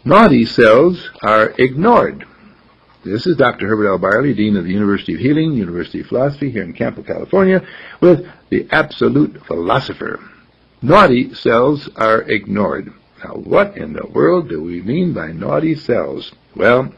Naughty cells are ignored. This is Dr. Herbert L. Barley, Dean of the University of Healing, University of Philosophy here in Campo, California, with the Absolute Philosopher. Naughty cells are ignored. Now, what in the world do we mean by naughty cells? Well,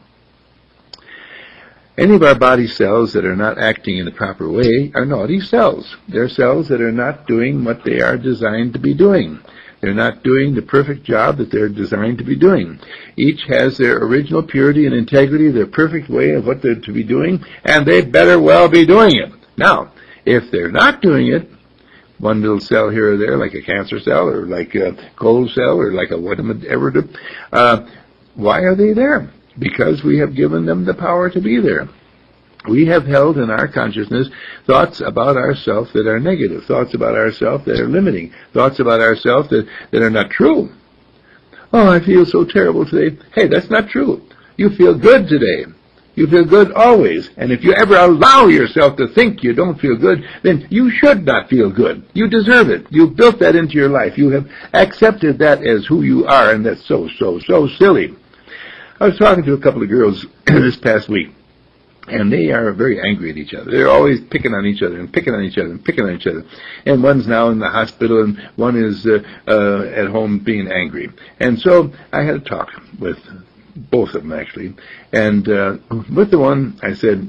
any of our body cells that are not acting in the proper way are naughty cells. They're cells that are not doing what they are designed to be doing. They're not doing the perfect job that they're designed to be doing. Each has their original purity and integrity, their perfect way of what they're to be doing, and they better well be doing it. Now, if they're not doing it, one little cell here or there, like a cancer cell or like a cold cell or like a whatever, why are they there? Because we have given them the power to be there. We have held in our consciousness thoughts about ourselves that are negative, thoughts about ourselves that are limiting, thoughts about ourselves that are not true. Oh, I feel so terrible today. Hey, that's not true. You feel good today. You feel good always. And if you ever allow yourself to think you don't feel good, then you should not feel good. You deserve it. You've built that into your life. You have accepted that as who you are, and that's so silly. I was talking to a couple of girls this past week, and they are very angry at each other. They're always picking on each other and picking on each other and picking on each other. And one's now in the hospital, and one is at home being angry. And so I had a talk with both of them, actually. And with the one, I said,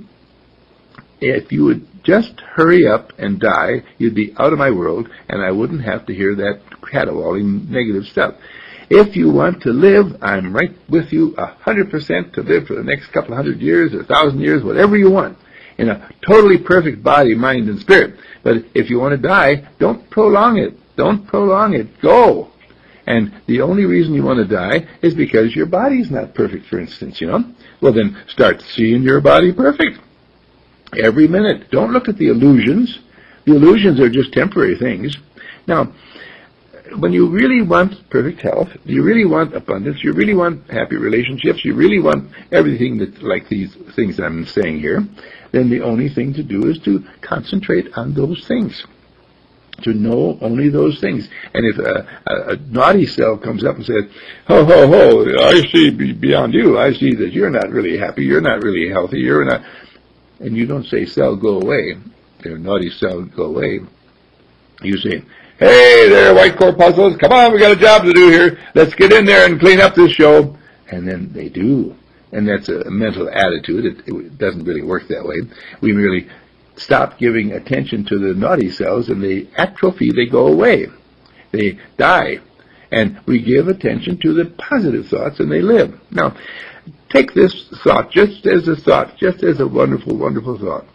if you would just hurry up and die, you'd be out of my world, and I wouldn't have to hear that caterwauling negative stuff. If you want to live, I'm right with you 100% to live for the next couple of 100 years, 1,000 years, whatever you want, in a totally perfect body, mind, and spirit. But if you want to die, don't prolong it. Don't prolong it. Go. And the only reason you want to die is because your body's not perfect, for instance, Well, then start seeing your body perfect every minute. Don't look at the illusions. The illusions are just temporary things. Now, when you really want perfect health, you really want abundance, you really want happy relationships, you really want everything that, like these things I'm saying here, then the only thing to do is to concentrate on those things, to know only those things. And if a naughty cell comes up and says, ho, ho, ho, I see beyond you, I see that you're not really happy, you're not really healthy, you're not, and you don't say, cell, go away, their naughty cell, go away, you say, hey there, white corpuscles, come on, we got a job to do here. Let's get in there and clean up this show. And then they do. And that's a mental attitude. It doesn't really work that way. We merely stop giving attention to the naughty cells, and they atrophy, they go away. They die. And we give attention to the positive thoughts, and they live. Now, take this thought just as a wonderful, wonderful thought.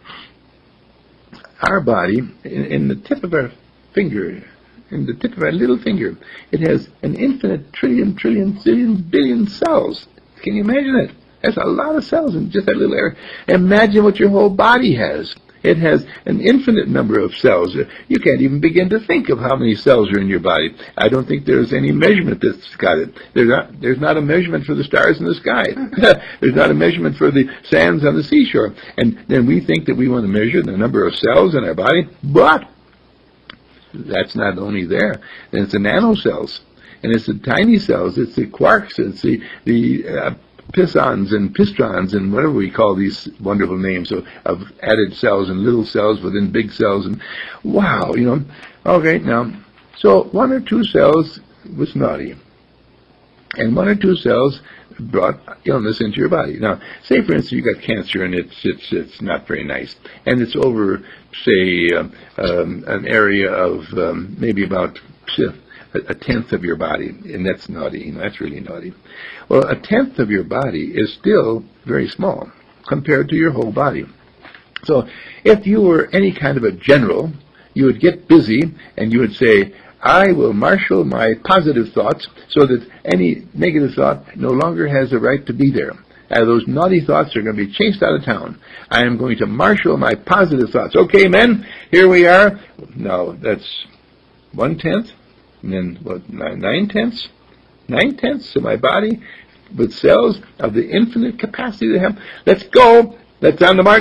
Our body, in the tip of our finger, in the tip of our little finger, it has an infinite trillion, zillion, billion cells. Can you imagine it? That's a lot of cells in just that little area. Imagine what your whole body has. It has an infinite number of cells. You can't even begin to think of how many cells are in your body. I don't think there's any measurement that's got it. There's not a measurement for the stars in the sky. There's not a measurement for the sands on the seashore. And then we think that we want to measure the number of cells in our body, but that's not only there. Then it's the nanocells, and it's the tiny cells, it's the quarks, it's the pissons and pistrons and whatever we call these wonderful names of added cells and little cells within big cells. And wow, Okay, now, so one or two cells was naughty, and one or two cells brought illness into your body. Now, say for instance you got cancer and it's not very nice, and it's over, say, an area of maybe about a tenth of your body, and that's naughty. That's really naughty. Well, a tenth of your body is still very small compared to your whole body. So if you were any kind of a general, you would get busy and you would say, I will marshal my positive thoughts so that any negative thought no longer has a right to be there. Those naughty thoughts are going to be chased out of town. I am going to marshal my positive thoughts. Okay, men, here we are. Now, that's 1/10, and then, what, 9/10? 9/10 of my body with cells of the infinite capacity they have. Let's go. Let's on the march.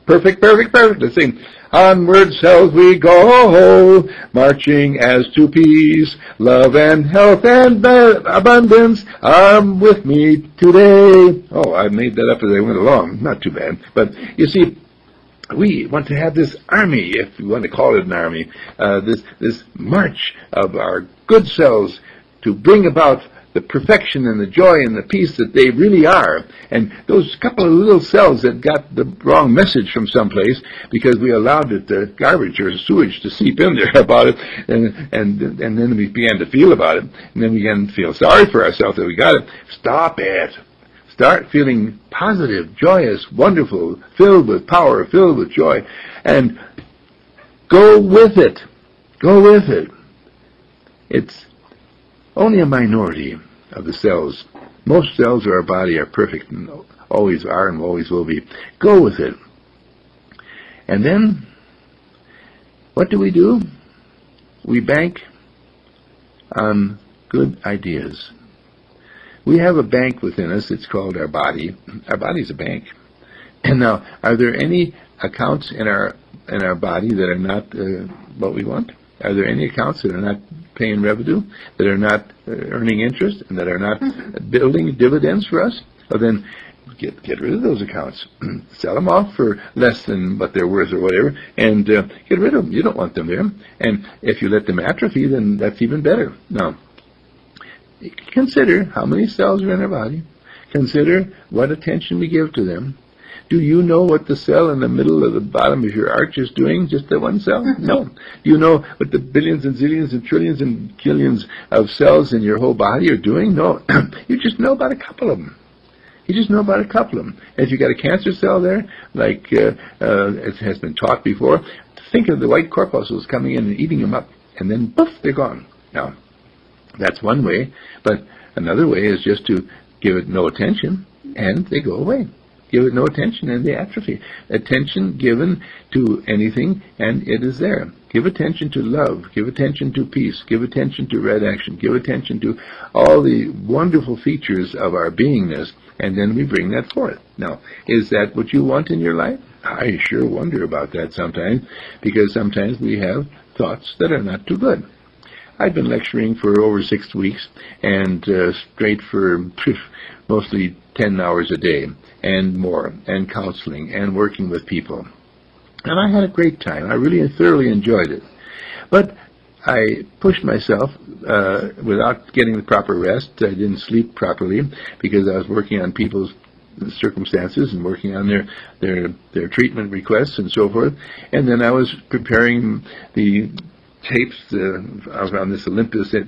Perfect, perfect, perfect. Let's sing. Onward cells we go, marching as to peace. Love and health and abundance are with me today. Oh, I made that up as I went along. Not too bad. But you see, we want to have this army, if you want to call it an army, this march of our good cells to bring about the perfection and the joy and the peace that they really are. And those couple of little cells that got the wrong message from someplace because we allowed the garbage or sewage to seep in there about it, and then we began to feel about it, and then we began to feel sorry for ourselves that we got it. Stop it. Start feeling positive, joyous, wonderful, filled with power, filled with joy, and go with it. Go with it. It's only a minority of the cells. Most cells of our body are perfect and always are and always will be. Go with it. And then, what do? We bank on good ideas. We have a bank within us. It's called our body. Our body's a bank. And now, are there any accounts in our body that are not what we want? Are there any accounts that are not paying revenue, that are not earning interest, and that are not building dividends for us? Well, then get rid of those accounts. Sell them off for less than what they're worth or whatever, and get rid of them. You don't want them there. And if you let them atrophy, then that's even better. Now, consider how many cells are in our body. Consider what attention we give to them. Do you know what the cell in the middle of the bottom of your arch is doing? Just that one cell? No. Do you know what the billions and zillions and trillions and billions of cells in your whole body are doing? No. You just know about a couple of them. You just know about a couple of them. If you got a cancer cell there, like it has been taught before, think of the white corpuscles coming in and eating them up, and then poof, they're gone. Now, that's one way, but another way is just to give it no attention, and they go away. Give it no attention, and they atrophy. Attention given to anything, and it is there. Give attention to love. Give attention to peace. Give attention to right action. Give attention to all the wonderful features of our beingness, and then we bring that forth. Now, is that what you want in your life? I sure wonder about that sometimes, because sometimes we have thoughts that are not too good. I've been lecturing for over 6 weeks, and straight for mostly 10 hours a day and more, and counseling and working with people. And I had a great time. I really thoroughly enjoyed it. But I pushed myself without getting the proper rest. I didn't sleep properly because I was working on people's circumstances and working on their treatment requests and so forth. And then I was preparing the tapes on this Olympus at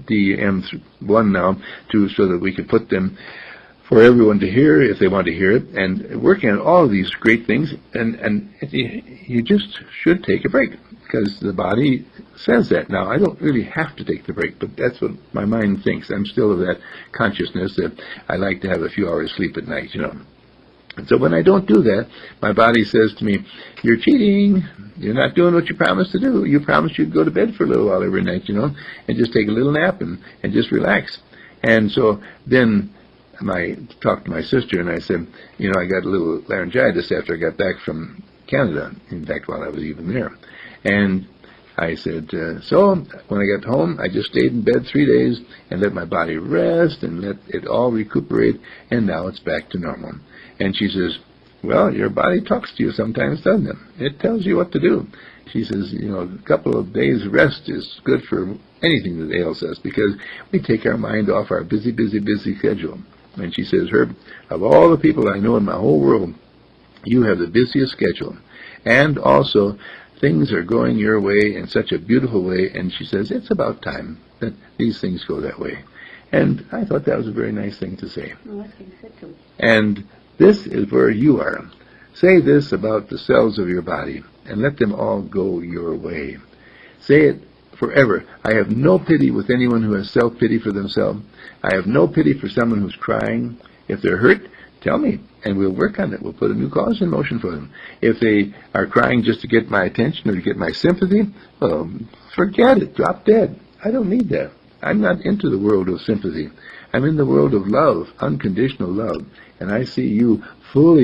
DM1 now, so that we could put them for everyone to hear if they want to hear it, and working on all of these great things. And you just should take a break, because the body says that. Now, I don't really have to take the break, but that's what my mind thinks. I'm still of that consciousness that I like to have a few hours sleep at night, And so when I don't do that, my body says to me, you're cheating. You're not doing what you promised to do. You promised you'd go to bed for a little while every night, and just take a little nap and just relax. And so then I talked to my sister, and I said, I got a little laryngitis after I got back from Canada, in fact, while I was even there. And I said, so when I got home, I just stayed in bed 3 days and let my body rest and let it all recuperate, and now it's back to normal. And she says, well, your body talks to you sometimes, doesn't it? It tells you what to do. She says, a couple of days rest is good for anything that ails us, because we take our mind off our busy, busy, busy schedule. And she says, Herb, of all the people I know in my whole world, you have the busiest schedule. And also, things are going your way in such a beautiful way. And she says, it's about time that these things go that way. And I thought that was a very nice thing to say. Well, that's what you said to me. And this is where you are. Say this about the cells of your body, and let them all go your way. Say it forever. I have no pity with anyone who has self-pity for themselves. I have no pity for someone who's crying. If they're hurt, tell me, and we'll work on it. We'll put a new cause in motion for them. If they are crying just to get my attention or to get my sympathy, well, forget it. Drop dead. I don't need that. I'm not into the world of sympathy. I'm in the world of love, unconditional love. And I see you fully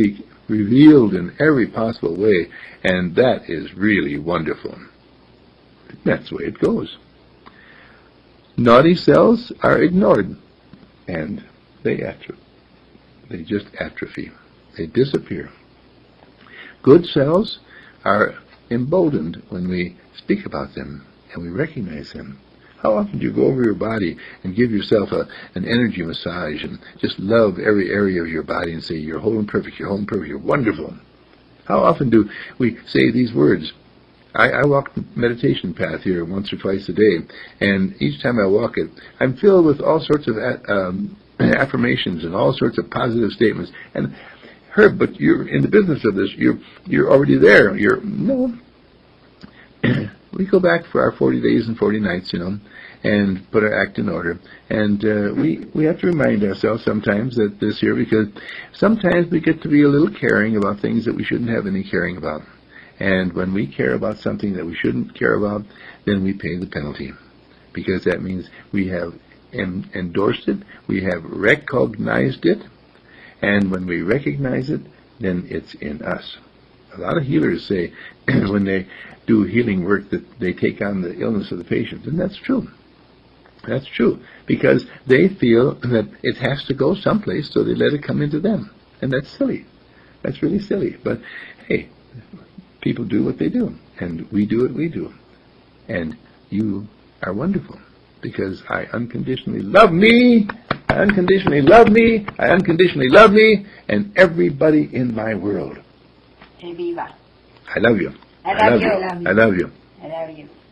revealed in every possible way, and that is really wonderful. That's the way it goes. Naughty cells are ignored, and they just atrophy. They disappear. Good cells are emboldened when we speak about them and we recognize them. How often do you go over your body and give yourself an energy massage and just love every area of your body and say, you're whole and perfect, you're whole and perfect, you're wonderful? How often do we say these words? I walk the meditation path here once or twice a day, and each time I walk it, I'm filled with all sorts of affirmations and all sorts of positive statements. And Herb, but you're in the business of this. You're already there. No. We go back for our 40 days and 40 nights, and put our act in order. And we have to remind ourselves sometimes that this here, because sometimes we get to be a little caring about things that we shouldn't have any caring about. And when we care about something that we shouldn't care about, then we pay the penalty, because that means we have endorsed it, we have recognized it, and when we recognize it, then it's in us. A lot of healers say when they do healing work that they take on the illness of the patient, and that's true. That's true, because they feel that it has to go someplace, so they let it come into them. And that's silly. That's really silly. But, hey, people do what they do, and we do what we do. And you are wonderful, because I unconditionally love me, I unconditionally love me, I unconditionally love me, and everybody in my world. Viva. I love you. I love you. I love you. I love you.